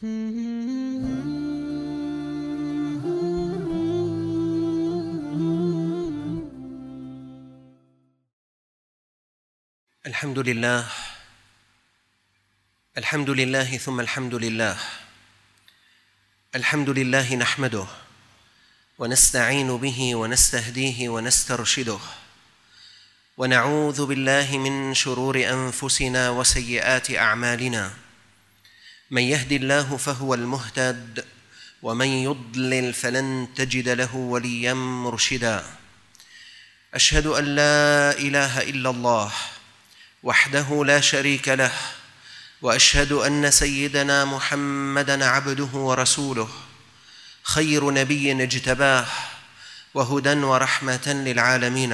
الحمد لله الحمد لله ثم الحمد لله. الحمد لله نحمده ونستعين به ونستهديه ونسترشده، ونعوذ بالله من شرور أنفسنا وسيئات أعمالنا. من يهد الله فهو المهتد، ومن يضلل فلن تجد له وليا مرشدا. أشهد أن لا إله إلا الله وحده لا شريك له، وأشهد أن سيدنا محمدًا عبده ورسوله، خير نبي اجتباه وهدى ورحمة للعالمين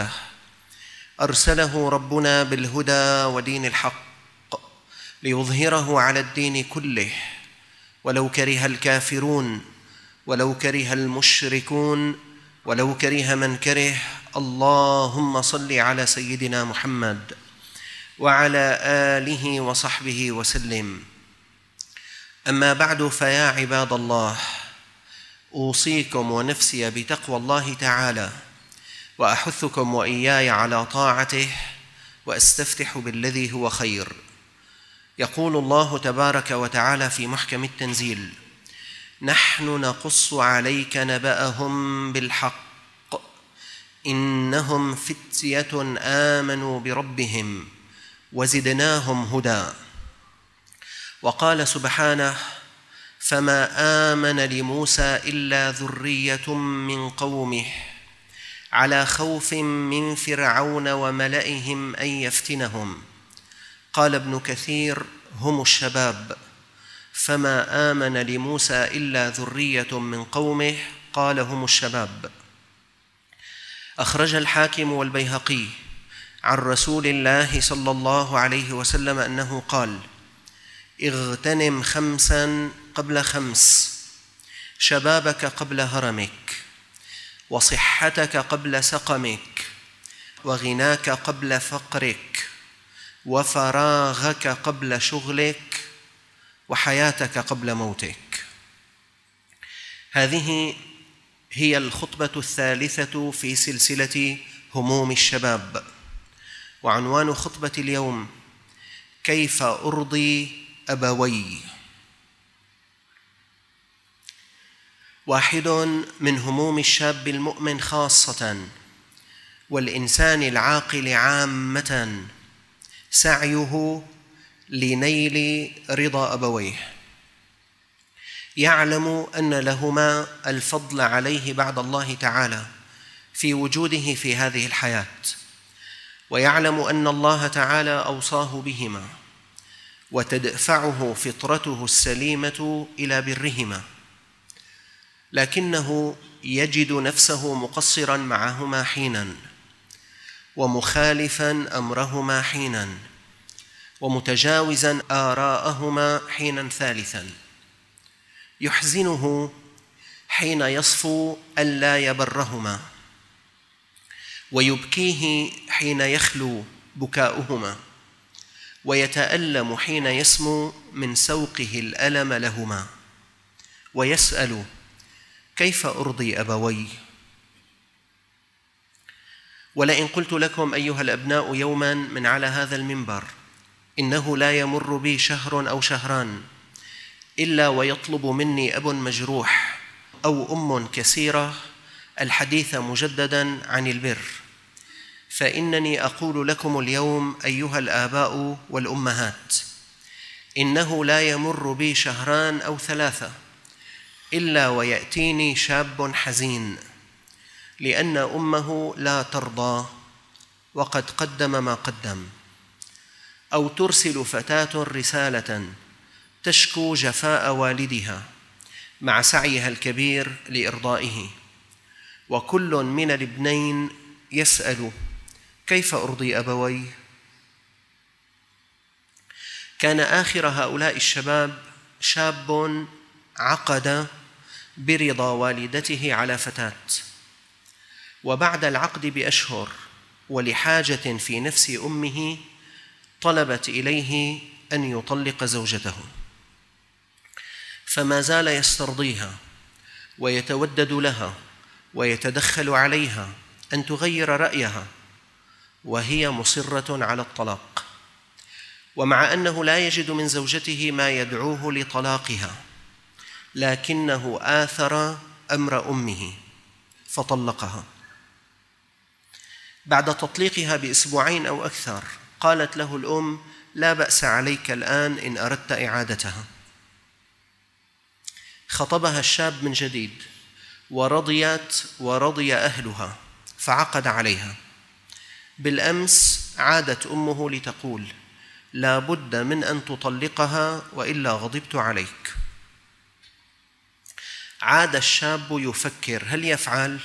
أرسله ربنا بالهدى ودين الحق ليظهره على الدين كله، ولو كره الكافرون، ولو كره المشركون، ولو كره من كره. اللهم صل على سيدنا محمد وعلى آله وصحبه وسلم. أما بعد، فيا عباد الله، أوصيكم ونفسي بتقوى الله تعالى، وأحثكم وإياي على طاعته، وأستفتح بالذي هو خير. يقول الله تبارك وتعالى في محكم التنزيل: نحن نقص عليك نبأهم بالحق إنهم فتية آمنوا بربهم وزدناهم هدى. وقال سبحانه: فما آمن لموسى إلا ذرية من قومه على خوف من فرعون وملئهم أن يفتنهم. قال ابن كثير: هم الشباب. فما آمن لموسى إلا ذرية من قومه، قال هم الشباب. أخرج الحاكم والبيهقي عن رسول الله صلى الله عليه وسلم أنه قال: اغتنم 5 قبل 5، شبابك قبل هرمك، وصحتك قبل سقمك، وغناك قبل فقرك، وفراغك قبل شغلك، وحياتك قبل موتك. هذه هي الخطبة الثالثة في سلسلة هموم الشباب، وعنوان خطبة اليوم: كيف أرضي أبوي. واحد من هموم الشاب المؤمن خاصة، والإنسان العاقل عامة، سعيه لنيل رضا أبويه. يعلم أن لهما الفضل عليه بعد الله تعالى في وجوده في هذه الحياة، ويعلم أن الله تعالى أوصاه بهما، وتدفعه فطرته السليمة إلى برهما، لكنه يجد نفسه مقصراً معهما حيناً، ومخالفاً أمرهما حيناً، ومتجاوزاً آراءهما حيناً ثالثاً. يحزنه حين يصفو ألا يبرهما، ويبكيه حين يخلو بكاؤهما، ويتألم حين يسمو من سوقه الألم لهما، ويسأل: كيف أرضي أبوي؟ ولئن قلت لكم أيها الأبناء يوماً من على هذا المنبر إنه لا يمر بي شهر أو شهران إلا ويطلب مني أب مجروح أو أم كسيرة الحديث مجدداً عن البر، فإنني أقول لكم اليوم أيها الآباء والأمهات: إنه لا يمر بي 2 أو 3 إلا ويأتيني شاب حزين لأن أمه لا ترضى وقد قدم ما قدم، أو ترسل فتاة رسالة تشكو جفاء والدها مع سعيها الكبير لإرضائه، وكل من الابنين يسأل: كيف أرضي أبوي؟ كان آخر هؤلاء الشباب شاب عقد برضا والدته على فتاة، وبعد العقد بأشهر ولحاجة في نفس أمه طلبت إليه أن يطلق زوجته. فما زال يسترضيها ويتودد لها ويتدخل عليها أن تغير رأيها وهي مصرة على الطلاق، ومع أنه لا يجد من زوجته ما يدعوه لطلاقها، لكنه آثر أمر أمه فطلقها. بعد تطليقها بأسبوعين أو أكثر قالت له الأم: لا بأس عليك الآن إن أردت إعادتها. خطبها الشاب من جديد ورضي أهلها فعقد عليها. بالأمس عادت أمه لتقول: لا بد من أن تطلقها وإلا غضبت عليك. عاد الشاب يفكر هل يفعل؟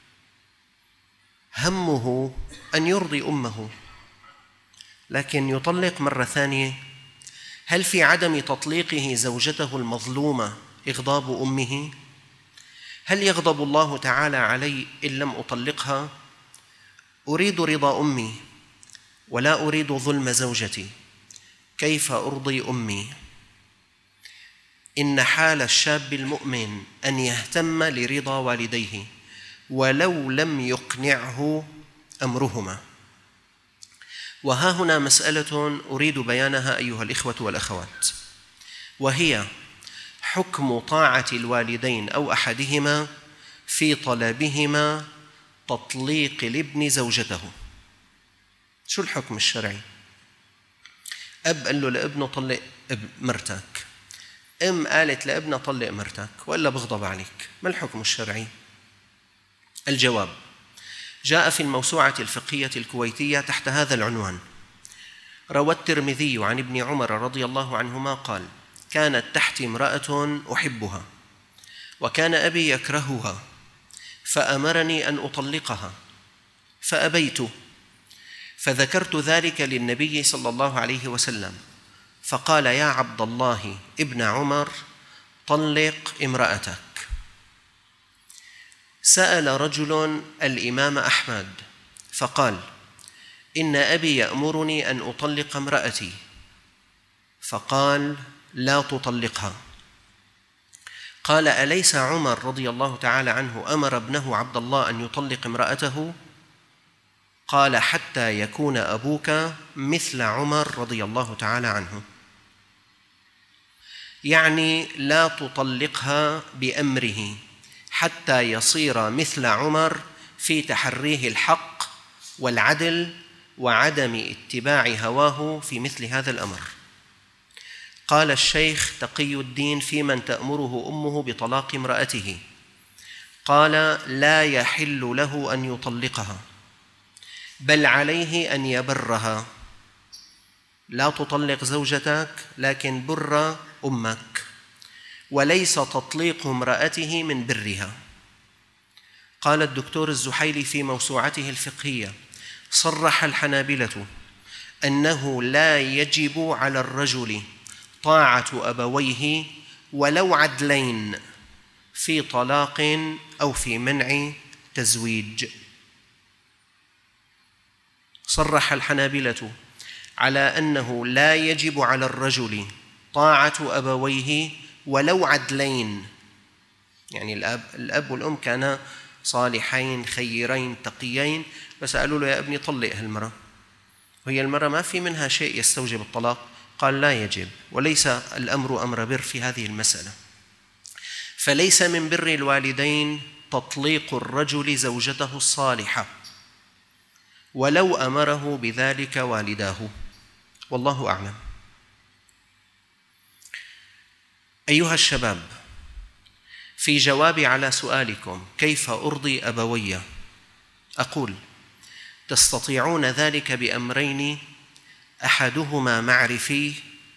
همه أن يرضي أمه، لكن يطلق مرة ثانية. هل في عدم تطليقه زوجته المظلومة إغضاب أمه؟ هل يغضب الله تعالى علي إن لم أطلقها؟ أريد رضا أمي ولا أريد ظلم زوجتي، كيف أرضي أمي؟ إن حال الشاب المؤمن أن يهتم لرضا والديه ولو لم يقنعه أمرهما. وها هنا مسألة أريد بيانها أيها الإخوة والأخوات، وهي حكم طاعة الوالدين أو أحدهما في طلبهما تطليق الابن زوجته. شو الحكم الشرعي؟ أب قال له لابنه طلق مرتك، أم قالت لابنه طلق مرتك وإلا بغضب عليك، ما الحكم الشرعي؟ الجواب جاء في الموسوعة الفقهية الكويتية تحت هذا العنوان: روى الترمذي عن ابن عمر رضي الله عنهما قال: كانت تحتي امرأة أحبها وكان أبي يكرهها فأمرني أن أطلقها فأبيت، فذكرت ذلك للنبي صلى الله عليه وسلم فقال: يا عبد الله ابن عمر طلق امرأتك. سأل رجل الإمام أحمد فقال: إن أبي يأمرني أن أطلق امرأتي، فقال: لا تطلقها. قال: أليس عمر رضي الله تعالى عنه أمر ابنه عبد الله أن يطلق امرأته؟ قال: حتى يكون أبوك مثل عمر رضي الله تعالى عنه. يعني لا تطلقها بأمره حتى يصير مثل عمر في تحريه الحق والعدل وعدم اتباع هواه في مثل هذا الأمر. قال الشيخ تقي الدين في من تأمره أمه بطلاق امرأته، قال: لا يحل له أن يطلقها، بل عليه أن يبرها. لا تطلق زوجتك لكن بر أمك، وليس تطليق امرأته من برها. قال الدكتور الزحيلي في موسوعته الفقهية: صرح الحنابلة أنه لا يجب على الرجل طاعة أبويه ولو عدلين في طلاق أو في منع تزويج. صرح الحنابلة على أنه لا يجب على الرجل طاعة أبويه ولو عدلين، يعني الأب والأم كانا صالحين خيرين تقيين، بس قالوا له: يا ابني طلق هالمرة، وهي المرة ما في منها شيء يستوجب الطلاق. قال: لا يجب، وليس الأمر أمر بر في هذه المسألة. فليس من بر الوالدين تطليق الرجل زوجته الصالحة ولو أمره بذلك والداه، والله أعلم. أيها الشباب، في جوابي على سؤالكم كيف أرضي أبوي، أقول: تستطيعون ذلك بأمرين: أحدهما معرفي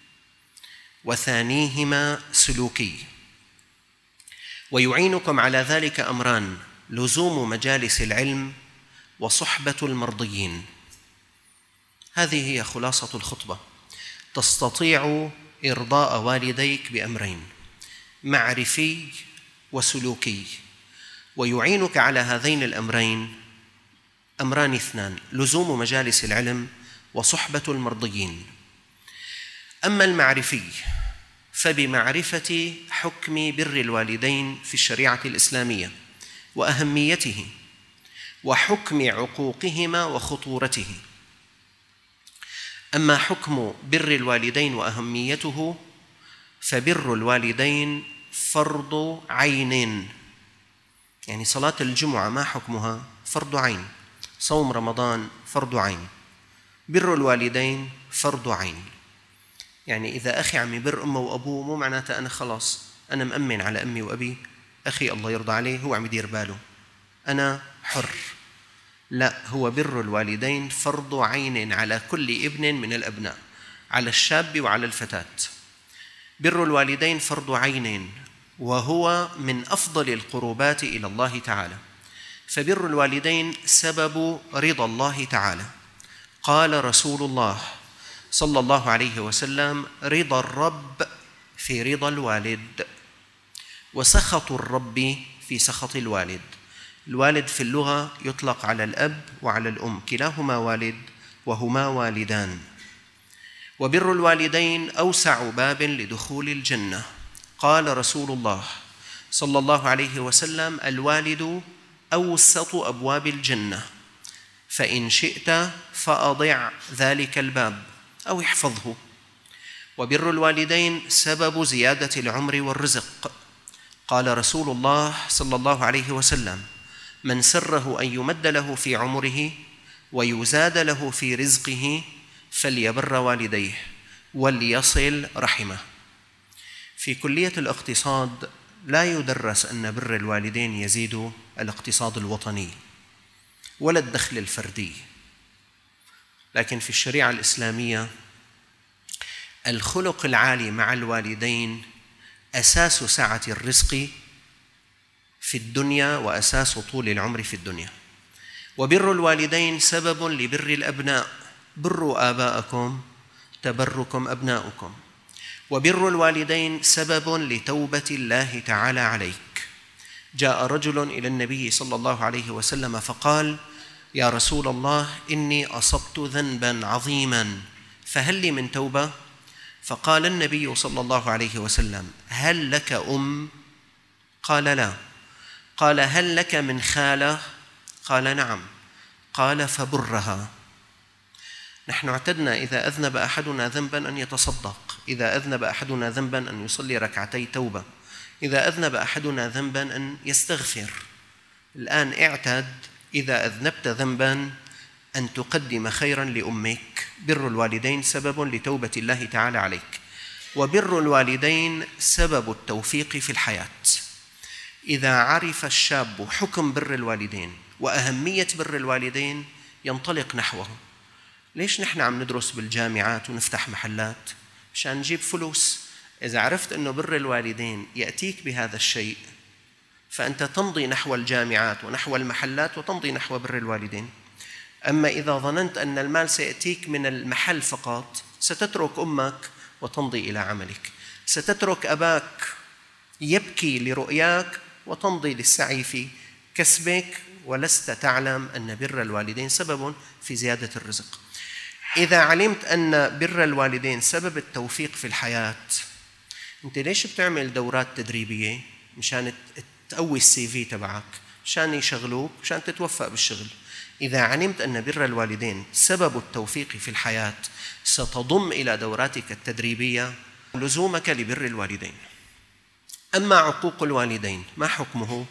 وثانيهما سلوكي. ويعينكم على ذلك أمران: لزوم مجالس العلم وصحبة المرضيين. هذه هي خلاصة الخطبة. تستطيع إرضاء والديك بأمرين: معرفي وسلوكي. ويعينك على هذين الأمرين أمران اثنان: لزوم مجالس العلم وصحبة المرضيين. أما المعرفي فبمعرفة حكم بر الوالدين في الشريعة الإسلامية وأهميته وحكم عقوقهما وخطورته. أما حكم بر الوالدين وأهميته فبر الوالدين فرض عين، يعني صلاة الجمعة ما حكمها؟ فرض عين. صوم رمضان فرض عين. بر الوالدين فرض عين. يعني إذا أخي عم يبر أمه وأبوه مو معناته أنا خلاص أنا مأمن على أمي وأبي، أخي الله يرضى عليه هو عم يدير باله أنا حر. لا، هو بر الوالدين فرض عين على كل ابن من الأبناء، على الشاب وعلى الفتاة. بر الوالدين فرض عين، وهو من أفضل القربات إلى الله تعالى. فبر الوالدين سبب رضا الله تعالى. قال رسول الله صلى الله عليه وسلم: رضا الرب في رضا الوالد، وسخط الرب في سخط الوالد. الوالد في اللغة يطلق على الأب وعلى الأم، كلاهما والد وهما والدان. وبر الوالدين أوسع باب لدخول الجنة. قال رسول الله صلى الله عليه وسلم: الوالد أوسط أبواب الجنة، فإن شئت فأضع ذلك الباب أو احفظه. وبر الوالدين سبب زيادة العمر والرزق. قال رسول الله صلى الله عليه وسلم: من سره أن يمد له في عمره ويزاد له في رزقه فليبر والديه وليصل رحمه. في كلية الاقتصاد لا يدرس أن بر الوالدين يزيد الاقتصاد الوطني ولا الدخل الفردي، لكن في الشريعة الإسلامية الخلق العالي مع الوالدين أساس سعة الرزق في الدنيا وأساس طول العمر في الدنيا. وبر الوالدين سبب لبر الأبناء. بروا آباءكم تبركم أبناؤكم. وبر الوالدين سبب لتوبة الله تعالى عليك. جاء رجل إلى النبي صلى الله عليه وسلم فقال: يا رسول الله، إني أصبت ذنبا عظيما فهل لي من توبة؟ فقال النبي صلى الله عليه وسلم: هل لك أم؟ قال: لا. قال: هل لك من خالة؟ قال: نعم. قال: فبرها. نحن اعتدنا إذا أذنب أحدنا ذنبا أن يتصدق، إذا أذنب أحدنا ذنبا أن يصلي ركعتي توبة، إذا أذنب أحدنا ذنبا أن يستغفر. الآن اعتد إذا أذنبت ذنبا أن تقدم خيرا لأمك. بر الوالدين سبب لتوبة الله تعالى عليك. وبر الوالدين سبب التوفيق في الحياة. إذا عرف الشاب حكم بر الوالدين وأهمية بر الوالدين ينطلق نحوه. ليش نحن عم ندرس بالجامعات ونفتح محلات؟ مشان نجيب فلوس. إذا عرفت أنه بر الوالدين يأتيك بهذا الشيء فأنت تمضي نحو الجامعات ونحو المحلات وتمضي نحو بر الوالدين. أما إذا ظننت أن المال سيأتيك من المحل فقط ستترك أمك وتمضي إلى عملك، ستترك أباك يبكي لرؤياك وتمضي للسعي في كسبك، ولست تعلم أن بر الوالدين سبب في زيادة الرزق. إذا علمت أن بر الوالدين سبب التوفيق في الحياة، أنت ليش بتعمل دورات تدريبية؟ مشان تقوي الCV تبعك، مشان يشغلوك، مشان تتوفق بالشغل. إذا علمت أن بر الوالدين سبب التوفيق في الحياة ستضم إلى دوراتك التدريبية لزومك لبر الوالدين. أما عقوق الوالدين ما حكمه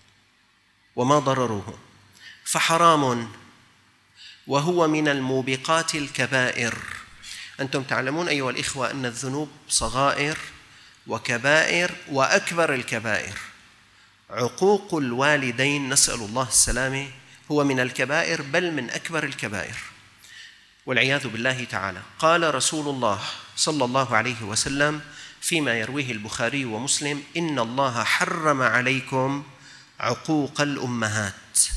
وما ضرره؟ فحرام، وهو من الموبقات الكبائر. أنتم تعلمون أيها الإخوة أن الذنوب صغائر وكبائر، وأكبر الكبائر عقوق الوالدين، نسأل الله السلامة، هو من الكبائر بل من أكبر الكبائر والعياذ بالله تعالى. قال رسول الله صلى الله عليه وسلم فيما يرويه البخاري ومسلم: إن الله حرم عليكم عقوق الأمهات.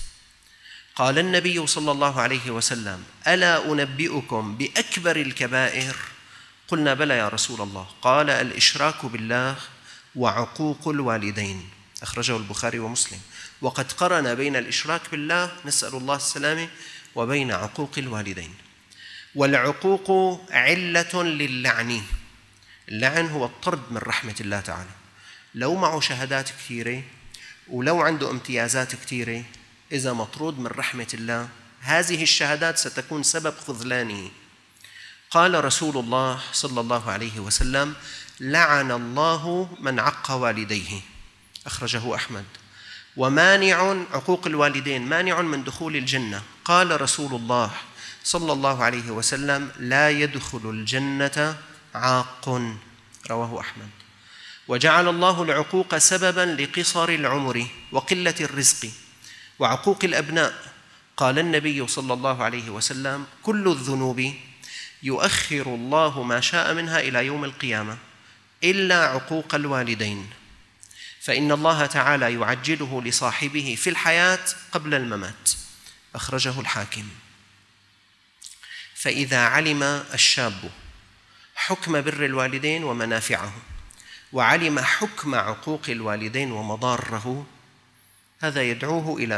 قال النبي صلى الله عليه وسلم: ألا أنبئكم بأكبر الكبائر؟ قلنا: بلى يا رسول الله. قال: الإشراك بالله وعقوق الوالدين. أخرجه البخاري ومسلم. وقد قرن بين الإشراك بالله، نسأل الله السلامة، وبين عقوق الوالدين. والعقوق علة للعن. اللعن هو الطرد من رحمة الله تعالى. لو معه شهادات كثيرة ولو عنده امتيازات كثيرة، إذا مطرود من رحمة الله هذه الشهادات ستكون سبب خذلانه. قال رسول الله صلى الله عليه وسلم: لعن الله من عق والديه، أخرجه أحمد. ومانع عقوق الوالدين مانع من دخول الجنة. قال رسول الله صلى الله عليه وسلم: لا يدخل الجنة عاق، رواه أحمد. وجعل الله العقوق سببا لقصر العمر وقلة الرزق وعقوق الأبناء. قال النبي صلى الله عليه وسلم: كل الذنوب يؤخر الله ما شاء منها إلى يوم القيامة إلا عقوق الوالدين، فإن الله تعالى يعجله لصاحبه في الحياة قبل الممات. أخرجه الحاكم. فإذا علم الشاب حكم بر الوالدين ومنافعه، وعلم حكم عقوق الوالدين ومضاره، هذا يدعوه إلى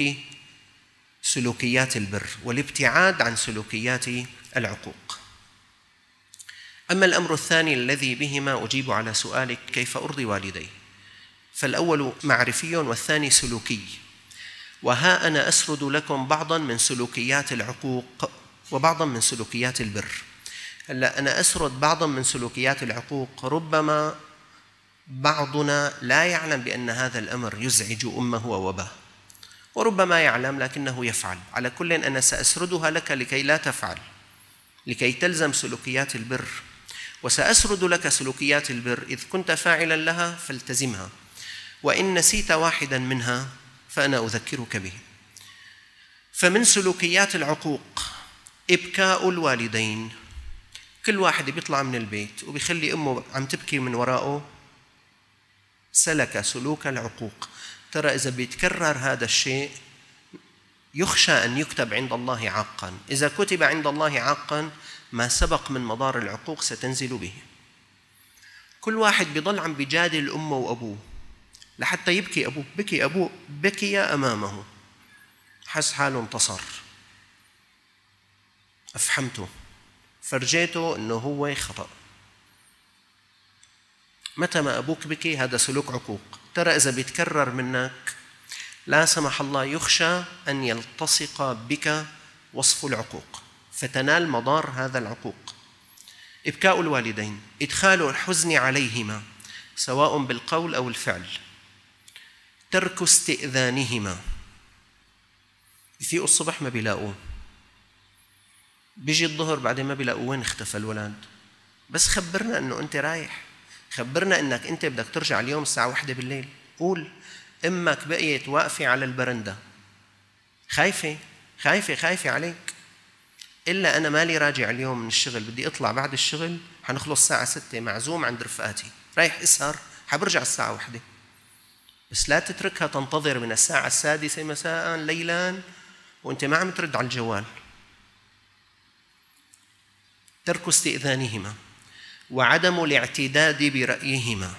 سلوكيات البر والابتعاد عن سلوكيات العقوق. أما الأمر الثاني الذي بهما أجيب على سؤالك كيف أرضي والدي، فالأول معرفي والثاني سلوكي. وها أنا أسرد لكم بعضاً من سلوكيات العقوق وبعضاً من سلوكيات البر. هلا أنا أسرد بعضاً من سلوكيات العقوق، ربما بعضنا لا يعلم بأن هذا الأمر يزعج أمه وأباه، وربما يعلم لكنه يفعل. على كل أنا سأسردها لك لكي لا تفعل، لكي تلزم سلوكيات البر. وسأسرد لك سلوكيات البر، إذ كنت فاعلا لها فالتزمها، وإن نسيت واحدا منها فأنا أذكرك به. فمن سلوكيات العقوق إبكاء الوالدين. كل واحد بيطلع من البيت وبيخلي أمه عم تبكي من وراءه سلك سلوك العقوق. ترى إذا بيتكرر هذا الشيء يخشى أن يكتب عند الله عاقا. إذا كتب عند الله عاقا ما سبق من مضار العقوق ستنزل به. كل واحد بيضل عم بيجادل أمه وأبوه لحتى يبكي أبوه. بكي أبوه، بكي أمامه، حس حاله انتصر، أفحمته، فرجيته أنه هو خطأ. متى ما أبوك بكي هذا سلوك عقوق. ترى إذا بيتكرر منك لا سمح الله يخشى أن يلتصق بك وصف العقوق فتنال مضار هذا العقوق. إبكاء الوالدين، إدخال الحزن عليهما سواء بالقول أو الفعل، ترك استئذانهما. يفيقوا الصبح ما بيلاقوه، بيجي الظهر بعدين ما بيلاقوه، وين اختفى الولد؟ بس خبرنا أنه أنت رايح، خبرنا أنك أنت بدك ترجع اليوم الساعة 1 بالليل. قول أمك بقيت واقفة على البرندة خايفة خايفة خايفة عليك، إلا أنا مالي راجع اليوم من الشغل، بدي أطلع بعد الشغل، حنخلص الساعة 6، معزوم عند رفقاتي، رايح أسهر، حبرجع الساعة 1. بس لا تتركها تنتظر من الساعة 6 مساء ليلا وأنت ما عم ترد على الجوال. ترك استئذانهما، وعدم الاعتداد برأيهما،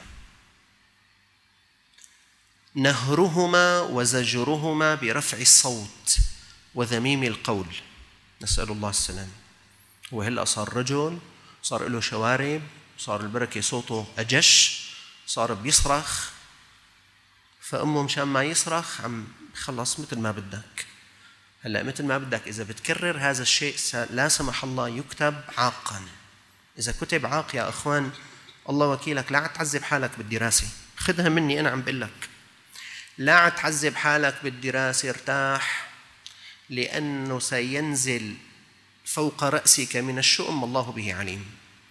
نهرهما وزجرهما برفع الصوت وذميم القول. نسأل الله السلام. وهلأ صار رجل، صار له شوارب، صار البركة صوته أجش، صار بيصرخ، فأمه مشان ما يصرخ عم خلص مثل ما بدك. هلأ مثل ما بدك إذا بتكرر هذا الشيء لا سمح الله يكتب عاقا. إذا كتب عاق يا أخوان الله وكيلك، لا تعذب حالك بالدراسة، خذها مني أنا عم بقول لك، لا تعذب حالك بالدراسة، ارتاح، لأنه سينزل فوق رأسك من الشؤم الله به عليم.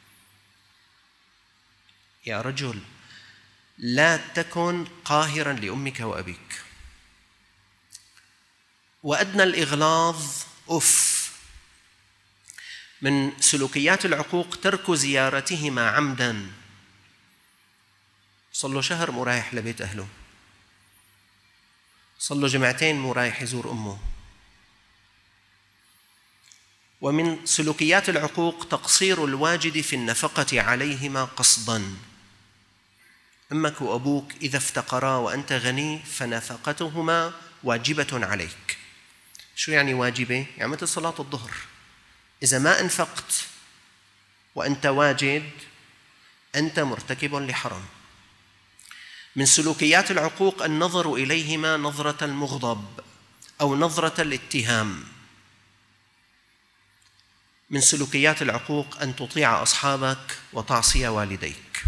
يا رجل لا تكن قاهرا لأمك وأبيك. وأدنى الإغلاظ من سلوكيات العقوق ترك زيارتهما عمدا. صار له شهر مو رايح لبيت أهله، صار له جمعتين مو رايح يزور أمه. ومن سلوكيات العقوق تقصير الواجد في النفقة عليهما قصدا. أمك وأبوك إذا افتقرا وأنت غني فنفقتهما واجبة عليك. شو يعني واجبة؟ يعني مثل صلاة الظهر، إذا ما أنفقت وأنت واجد أنت مرتكب لحرام. من سلوكيات العقوق النظر إليهما نظرة المغضب أو نظرة الاتهام. من سلوكيات العقوق أن تطيع أصحابك وتعصي والديك.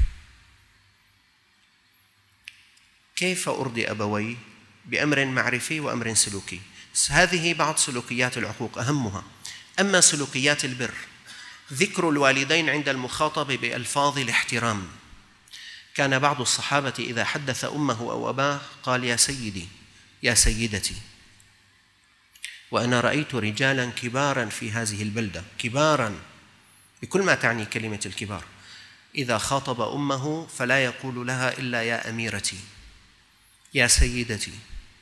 كيف أرضي أبوي؟ بأمر معرفي وأمر سلوكي. هذه بعض سلوكيات العقوق أهمها. أما سلوكيات البر، ذكر الوالدين عند المخاطب بألفاظ الاحترام. كان بعض الصحابة إذا حدث أمه أو أباه قال: يا سيدي، يا سيدتي. وأنا رأيت رجالا كبارا في هذه البلدة، كبارا بكل ما تعني كلمة الكبار، إذا خاطب أمه فلا يقول لها إلا يا أميرتي، يا سيدتي.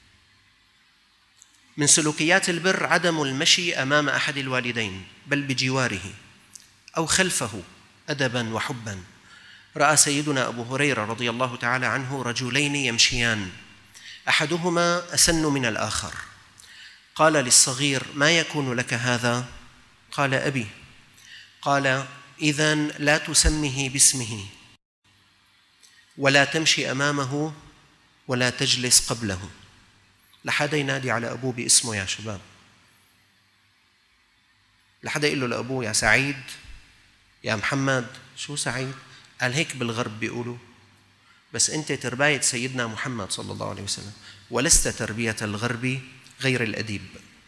من سلوكيات البر عدم المشي أمام أحد الوالدين، بل بجواره أو خلفه أدبا وحبا. رأى سيدنا أبو هريرة رضي الله تعالى عنه رجلين يمشيان، أحدهما أسن من الآخر، قال للصغير: ما يكون لك هذا؟ قال: أبي. قال: إذن لا تسمه باسمه، ولا تمشي أمامه، ولا تجلس قبله. لحدا ينادي على أبوه باسمه يا شباب، لحدا يقول له لأبوه: يا سعيد، يا محمد. شو سعيد؟ قال: هيك بالغرب بيقولوا، بس أنت ترباية سيدنا محمد صلى الله عليه وسلم، ولست تربية الغرب غير الأديب.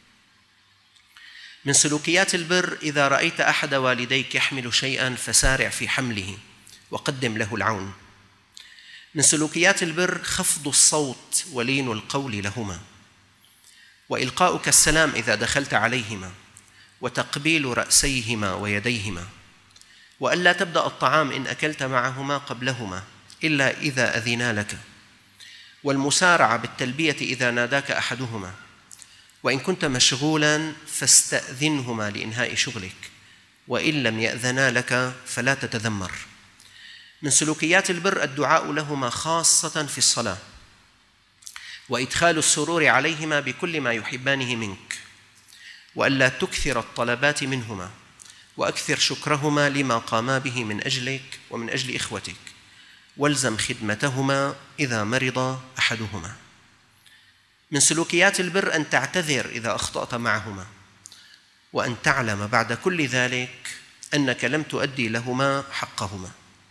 من سلوكيات البر: إذا رأيت أحد والديك يحمل شيئا فسارع في حمله وقدم له العون. من سلوكيات البر: خفض الصوت ولين القول لهما، وإلقاؤك السلام إذا دخلت عليهما، وتقبيل رأسيهما ويديهما، وألا تبدأ الطعام إن أكلت معهما قبلهما إلا إذا أذنا لك، والمسارعة بالتلبية إذا ناداك أحدهما، وإن كنت مشغولا فاستأذنهما لإنهاء شغلك، وإن لم يأذنا لك فلا تتذمر. من سلوكيات البر الدعاء لهما خاصة في الصلاة، وإدخال السرور عليهما بكل ما يحبانه منك، وألا تكثر الطلبات منهما، وأكثر شكرهما لما قاما به من أجلك ومن أجل إخوتك، والزم خدمتهما إذا مرض أحدهما. من سلوكيات البر أن تعتذر إذا أخطأت معهما، وأن تعلم بعد كل ذلك أنك لم تؤدي لهما حقهما.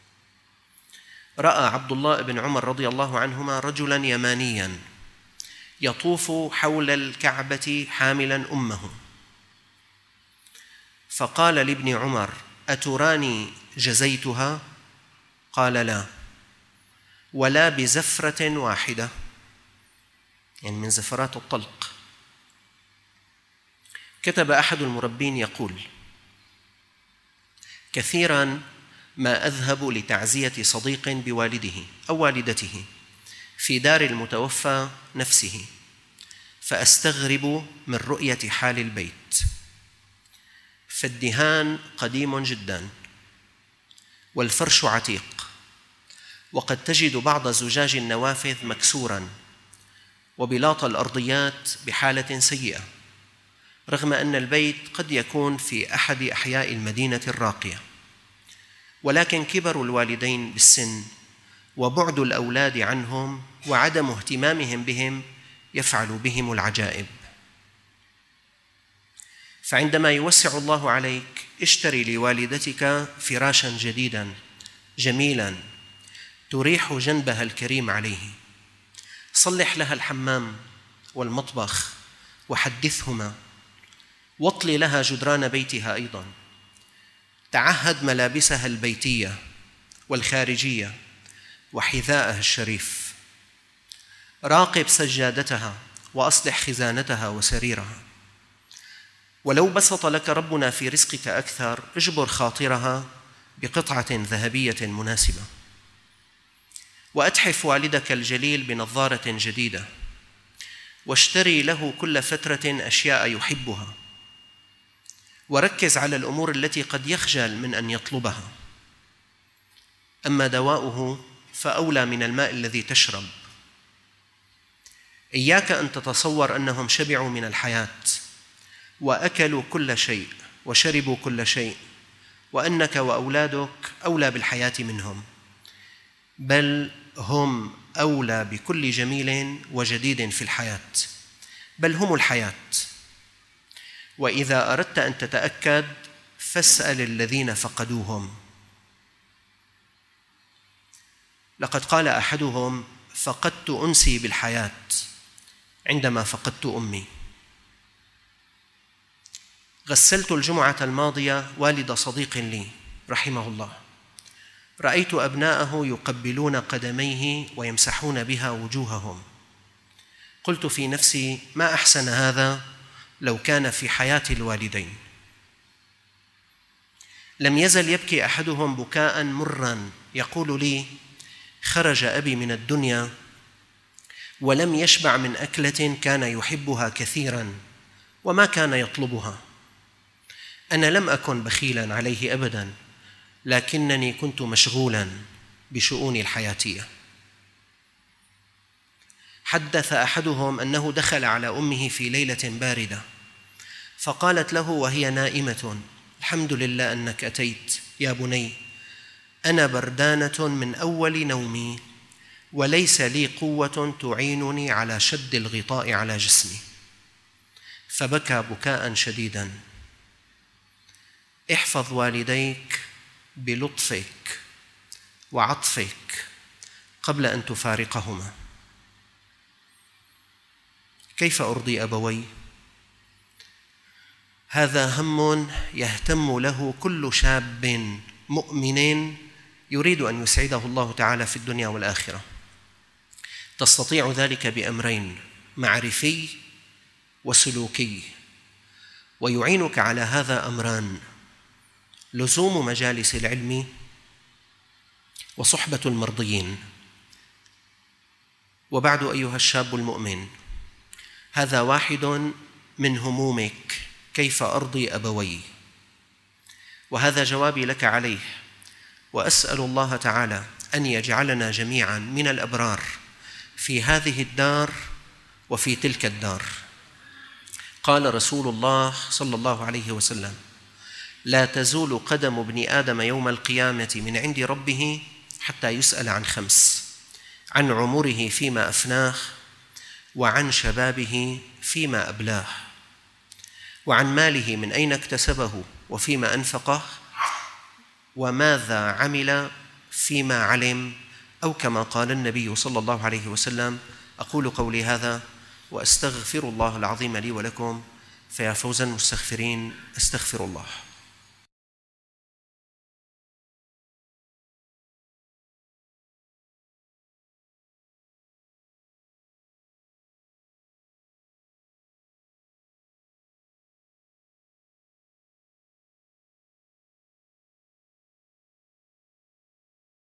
رأى عبد الله بن عمر رضي الله عنهما رجلا يمانيا يطوف حول الكعبة حاملا أمه، فقال لابن عمر: أتراني جزيتها؟ قال: لا، ولا بزفرة واحدة، يعني من زفرات الطلق. كتب أحد المربين يقول: كثيراً ما أذهب لتعزية صديق بوالده أو والدته في دار المتوفى نفسه، فأستغرب من رؤية حال البيت، فالدهان قديم جداً، والفرش عتيق، وقد تجد بعض زجاج النوافذ مكسوراً، وبلاط الأرضيات بحالة سيئة، رغم أن البيت قد يكون في أحد أحياء المدينة الراقية، ولكن كبر الوالدين بالسن وبعد الأولاد عنهم وعدم اهتمامهم بهم يفعل بهم العجائب. فعندما يوسع الله عليك اشتري لوالدتك فراشا جديدا جميلا تريح جنبها الكريم عليه، صلح لها الحمام والمطبخ وحدثهما، واطل لها جدران بيتها أيضا، تعهد ملابسها البيتية والخارجية وحذاءها الشريف، راقب سجادتها وأصلح خزانتها وسريرها. ولو بسط لك ربنا في رزقك أكثر اجبر خاطرها بقطعة ذهبية مناسبة، وأتحف والدك الجليل بنظارة جديدة، واشتري له كل فترة أشياء يحبها، وركز على الأمور التي قد يخجل من أن يطلبها. أما دواؤه فأولى من الماء الذي تشرب. إياك أن تتصور أنهم شبعوا من الحياة وأكلوا كل شيء وشربوا كل شيء، وأنك وأولادك أولى بالحياة منهم، بل هم أولى بكل جميل وجديد في الحياة، بل هم الحياة. وإذا أردت أن تتأكد فاسأل الذين فقدوهم. لقد قال أحدهم: فقدت أنسي بالحياة عندما فقدت أمي. غسلت الجمعة الماضية والد صديق لي رحمه الله، رأيت أبناءه يقبلون قدميه ويمسحون بها وجوههم. قلت في نفسي: ما أحسن هذا لو كان في حياة الوالدين. لم يزل يبكي أحدهم بكاء مرا، يقول لي: خرج أبي من الدنيا ولم يشبع من أكلة كان يحبها كثيرا وما كان يطلبها. أنا لم أكن بخيلا عليه أبدا، لكنني كنت مشغولا بشؤوني الحياتية. حدث أحدهم أنه دخل على أمه في ليلة باردة فقالت له وهي نائمة: الحمد لله أنك أتيت يا بني، أنا بردانة من أول نومي وليس لي قوة تعينني على شد الغطاء على جسمي. فبكى بكاء شديدا. احفظ والديك بلطفك وعطفك قبل أن تفارقهما. كيف أرضي أبوي؟ هذا هم يهتم له كل شاب مؤمن يريد أن يسعده الله تعالى في الدنيا والآخرة. تستطيع ذلك بأمرين: معرفي وسلوكي. ويعينك على هذا أمران: لزوم مجالس العلم وصحبة المرضيين. وبعد أيها الشاب المؤمن، هذا واحد من همومك: كيف أرضي أبوي؟ وهذا جوابي لك عليه، وأسأل الله تعالى أن يجعلنا جميعا من الأبرار في هذه الدار وفي تلك الدار. قال رسول الله صلى الله عليه وسلم: لا تزول قدم ابن آدم يوم القيامة من عند ربه حتى يسأل عن 5: عن عمره فيما أفناه، وعن شبابه فيما أبلاه، وعن ماله من أين اكتسبه وفيما أنفقه، وماذا عمل فيما علم، أو كما قال النبي صلى الله عليه وسلم. أقول قولي هذا وأستغفر الله العظيم لي ولكم، فيا فوز المستغفرين، أستغفر الله.